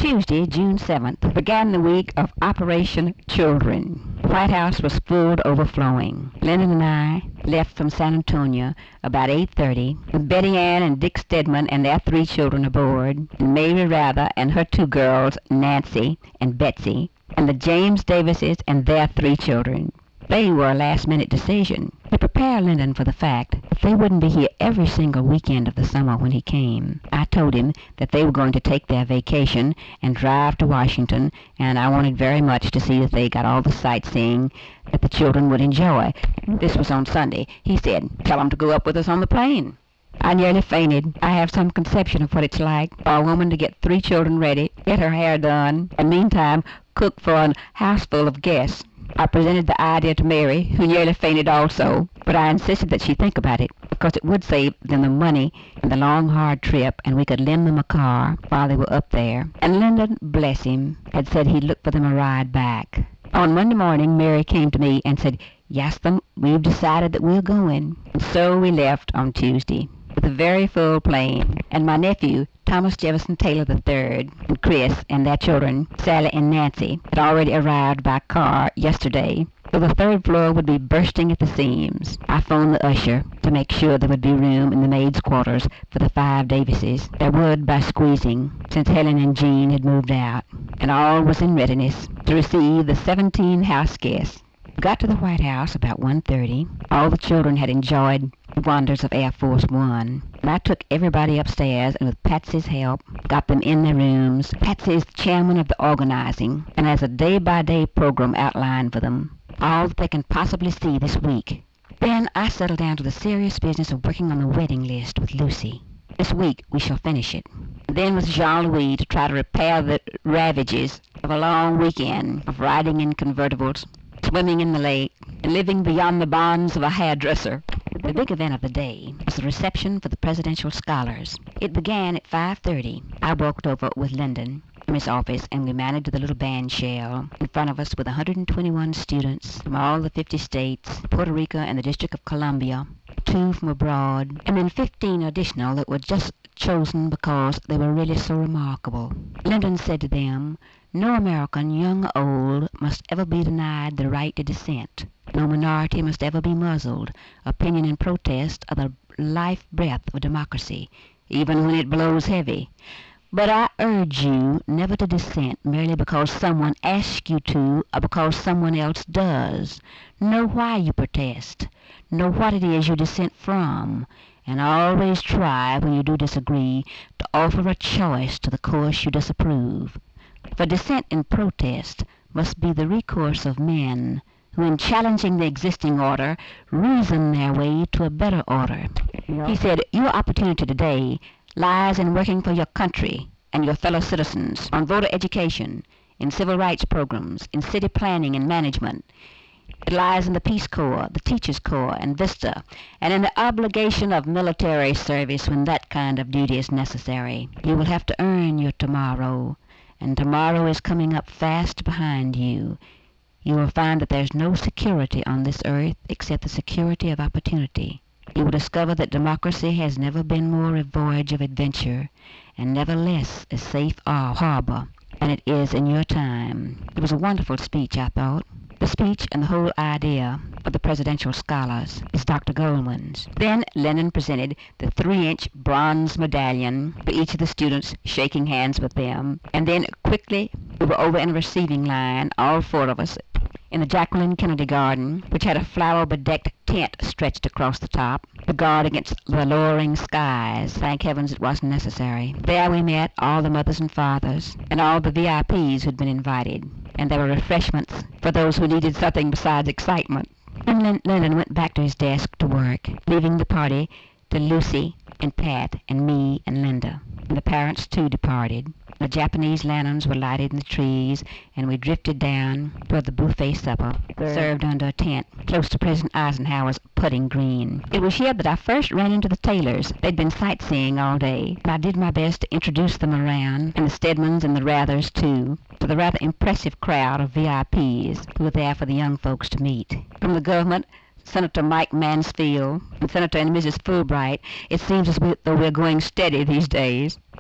Tuesday, June 7th, began the week of Operation Children. The White House was full to overflowing. Lyndon and I left from San Antonio about 8:30 with Betty Ann and Dick Stedman and their 3 children aboard, and Mary Rather and her 2 girls, Nancy and Betsy, and the James Davises and their 3 children. They were a last-minute decision to prepare Lyndon for the fact that they wouldn't be here every single weekend of the summer when he came. I told him that they were going to take their vacation and drive to Washington, and I wanted very much to see that they got all the sightseeing that the children would enjoy. This was on Sunday. He said, "Tell them to go up with us on the plane." I nearly fainted. I have some conception of what it's like for a woman to get 3 children ready, get her hair done, and meantime cook for a house full of guests. I presented the idea to Mary, who nearly fainted also, but I insisted that she think about it, because it would save them the money and the long, hard trip, and we could lend them a car while they were up there. And Lyndon, bless him, had said he'd look for them a ride back. On Monday morning, Mary came to me and said, "Yastham, we've decided that we're going." And so we left on Tuesday with a very full plane, and my nephew, Thomas Jefferson Taylor III, and Chris and their children, Sally and Nancy, had already arrived by car yesterday, so the 3rd floor would be bursting at the seams. I phoned the usher to make sure there would be room in the maids' quarters for the 5 Davises. There would by squeezing, since Helen and Jean had moved out, and all was in readiness to receive the 17 house guests. We got to the White House about 1:30. All the children had enjoyed the wonders of Air Force One, and I took everybody upstairs and with Patsy's help got them in their rooms. Patsy is the chairman of the organizing and has a day-by-day program outlined for them, all that they can possibly see this week. Then I settled down to the serious business of working on the wedding list with Lucy. This week we shall finish it. Then with Jean-Louis to try to repair the ravages of a long weekend of riding in convertibles, swimming in the lake, and living beyond the bonds of a hairdresser. The big event of the day was the reception for the presidential scholars. It began at 5:30. I walked over with Lyndon from his office, and we mounted to the little band shell in front of us with 121 students from all the 50 states, Puerto Rico and the District of Columbia, 2 from abroad, and then 15 additional that were just chosen because they were really so remarkable. Lyndon said to them, "No American, young or old, must ever be denied the right to dissent. No minority must ever be muzzled. Opinion and protest are the life breath of democracy, even when it blows heavy. But I urge you never to dissent merely because someone asks you to or because someone else does. Know why you protest. Know what it is you dissent from. And always try, when you do disagree, to offer a choice to the course you disapprove. For dissent and protest must be the recourse of men who, in challenging the existing order, reason their way to a better order." He said, "Your opportunity today lies in working for your country and your fellow citizens on voter education, in civil rights programs, in city planning and management. It lies in the Peace Corps, the Teachers Corps, and VISTA, and in the obligation of military service when that kind of duty is necessary. You will have to earn your tomorrow, and tomorrow is coming up fast behind you. You will find that there's no security on this earth except the security of opportunity. You will discover that democracy has never been more a voyage of adventure, and never less a safe harbor than it is in your time." It was a wonderful speech, I thought. The speech and the whole idea of the presidential scholars is Dr. Goldman's. Then Lyndon presented the 3-inch bronze medallion to each of the students, shaking hands with them. And then quickly we were over in a receiving line, all 4 of us, in the Jacqueline Kennedy Garden, which had a flower-bedecked tent stretched across the top to guard against the lowering skies. Thank heavens it wasn't necessary. There we met all the mothers and fathers, and all the VIPs who'd been invited, and there were refreshments for those who needed something besides excitement. And Lyndon went back to his desk to work, leaving the party to Lucy and Pat and me and Linda. And the parents, too, departed. The Japanese lanterns were lighted in the trees, and we drifted down toward the buffet supper, served under a tent close to President Eisenhower's putting green. It was here that I first ran into the Taylors. They'd been sightseeing all day, and I did my best to introduce them around, and the Stedmans and the Rathers, too, to the rather impressive crowd of VIPs who were there for the young folks to meet. From the government, Senator Mike Mansfield, and Senator and Mrs. Fulbright, it seems as though we're going steady these days.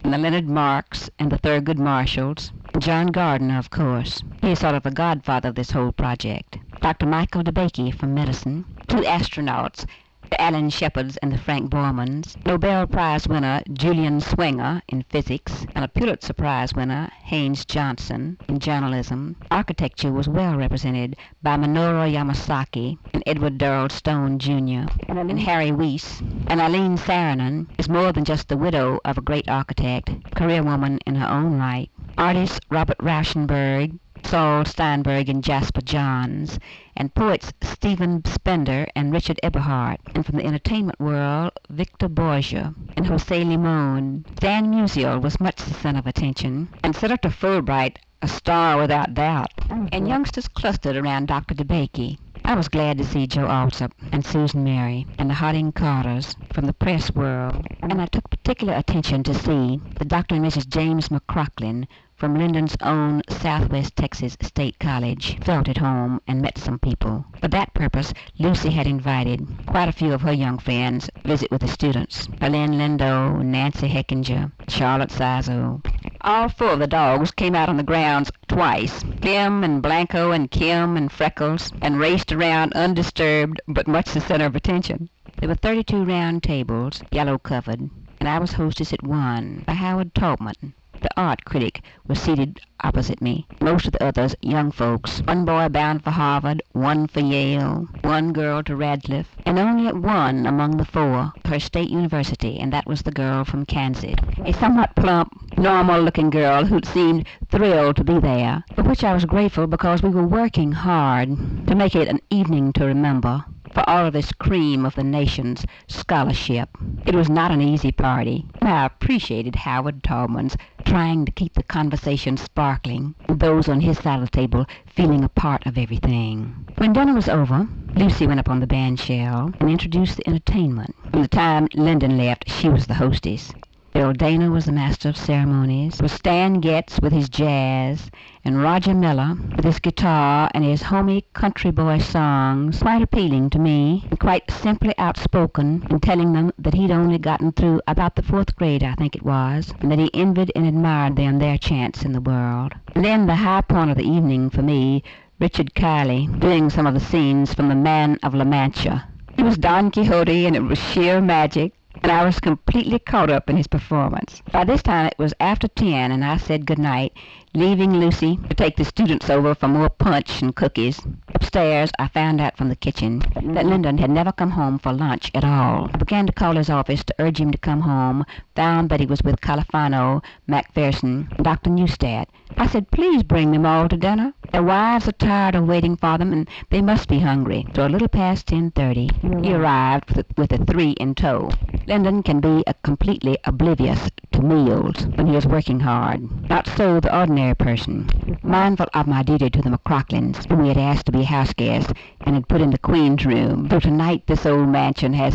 and the Leonard Marks and the Thurgood Marshalls. John Gardner, of course. He is sort of the godfather of this whole project. Dr. Michael DeBakey from medicine. 2 astronauts, the Alan Shepherds and the Frank Bormans. Nobel Prize winner Julian Swenger in physics, and a Pulitzer Prize winner Haynes Johnson in journalism. Architecture was well represented by Minoru Yamasaki and Edward Durrell Stone Jr. and Harry Weiss. And Eileen Saarinen is more than just the widow of a great architect, career woman in her own right. Artists Robert Rauschenberg, Saul Steinberg and Jasper Johns, and poets Stephen Spender and Richard Eberhardt, and from the entertainment world, Victor Borgia and Jose Limon. Dan Musial was much the center of attention, and Senator Fulbright a star without doubt, and youngsters clustered around Dr. DeBakey. I was glad to see Joe Alsop and Susan Mary and the Harding Carters from the press world, and I took particular attention to see the Dr. and Mrs. James McCrocklin from Lyndon's own Southwest Texas State College, felt at home and met some people. For that purpose, Lucy had invited quite a few of her young friends to visit with the students. Helene Lindo, Nancy Heckinger, Charlotte Sizo. All 4 of the dogs came out on the grounds twice, Clem and Blanco and Kim and Freckles, and raced around undisturbed but much the center of attention. There were 32 round tables, yellow-covered, and I was hostess at one by Howard Taubman. The art critic was seated opposite me. Most of the others, young folks. One boy bound for Harvard, one for Yale, one girl to Radcliffe, and only one among the 4 her state university, and that was the girl from Kansas. A somewhat plump, normal-looking girl who seemed thrilled to be there, for which I was grateful because we were working hard to make it an evening to remember for all of this cream of the nation's scholarship. It was not an easy party, and I appreciated Howard Taubman's trying to keep the conversation sparkling, and those on his side of the table feeling a part of everything. When dinner was over, Lucy went up on the bandshell and introduced the entertainment. From the time Lyndon left, she was the hostess. Bill Dana was the master of ceremonies. It was Stan Getz with his jazz, and Roger Miller with his guitar and his homey country boy songs, quite appealing to me, and quite simply outspoken in telling them that he'd only gotten through about the 4th grade, I think it was, and that he envied and admired them their chance in the world. And then the high point of the evening for me, Richard Kiley doing some of the scenes from The Man of La Mancha. He was Don Quixote, and it was sheer magic, and I was completely caught up in his performance. By this time it was after 10, and I said good night, leaving Lucy to take the students over for more punch and cookies. Upstairs, I found out from the kitchen that Lyndon had never come home for lunch at all. I began to call his office to urge him to come home, found that he was with Califano, Macpherson, and Dr. Neustadt. I said, please bring them all to dinner. Their wives are tired of waiting for them, and they must be hungry. So a little past 10:30, he arrived with the 3 in tow. Lyndon can be completely oblivious to meals when he is working hard. Not so the ordinary person. Mindful of my duty to the McCrocklins, whom we had asked to be house guests and had put in the Queen's room. So tonight this old mansion has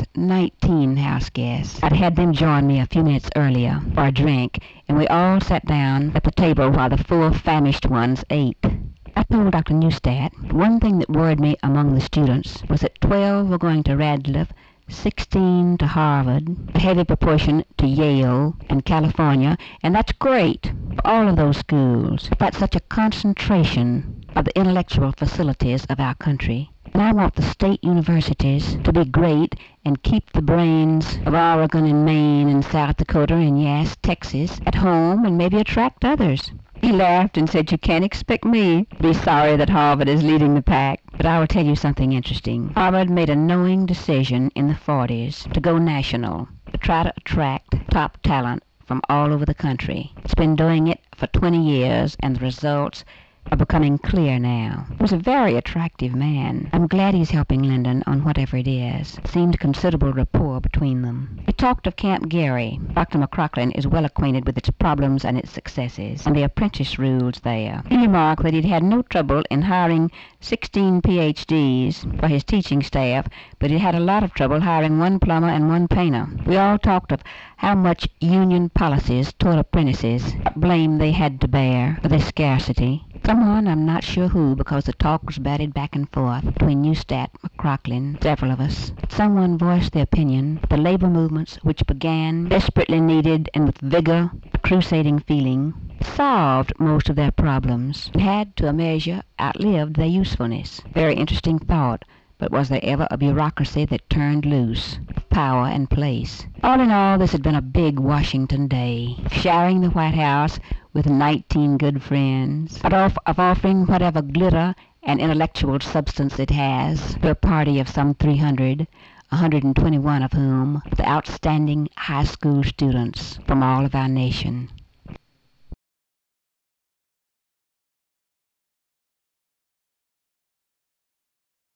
19 house guests. I'd had them join me a few minutes earlier for a drink, and we all sat down at the table while the 4 famished ones ate. I told Dr. Neustadt one thing that worried me among the students was that 12 were going to Radcliffe, 16 to Harvard, a heavy proportion to Yale and California, and that's great for all of those schools. But such a concentration of the intellectual facilities of our country. And I want the state universities to be great and keep the brains of Oregon and Maine and South Dakota and, yes, Texas at home and maybe attract others. He laughed and said, you can't expect me to be sorry that Harvard is leading the pack. But I will tell you something interesting. Harvard made a knowing decision in the 40s to go national, to try to attract top talent from all over the country. It's been doing it for 20 years, and the results are becoming clear now. He was a very attractive man. I'm glad he's helping Lyndon on whatever it is. Seemed considerable rapport between them. We talked of Camp Gary. Dr. McCrocklin is well acquainted with its problems and its successes, and the apprentice rules there. He remarked that he'd had no trouble in hiring 16 PhDs for his teaching staff, but he had a lot of trouble hiring 1 plumber and 1 painter. We all talked of how much union policies taught apprentices, what blame they had to bear for their scarcity. Someone, I'm not sure who, because the talk was batted back and forth between Neustadt, McCrocklin, several of us. Someone voiced the opinion that the labor movements, which began desperately needed and with vigor crusading feeling solved most of their problems and had to a measure outlived their usefulness. Very interesting thought, but was there ever a bureaucracy that turned loose of power and place? All in all, this had been a big Washington day, showering the White House with 19 good friends, of offering whatever glitter and intellectual substance it has to a party of some 300, 121 of whom were the outstanding high school students from all of our nation.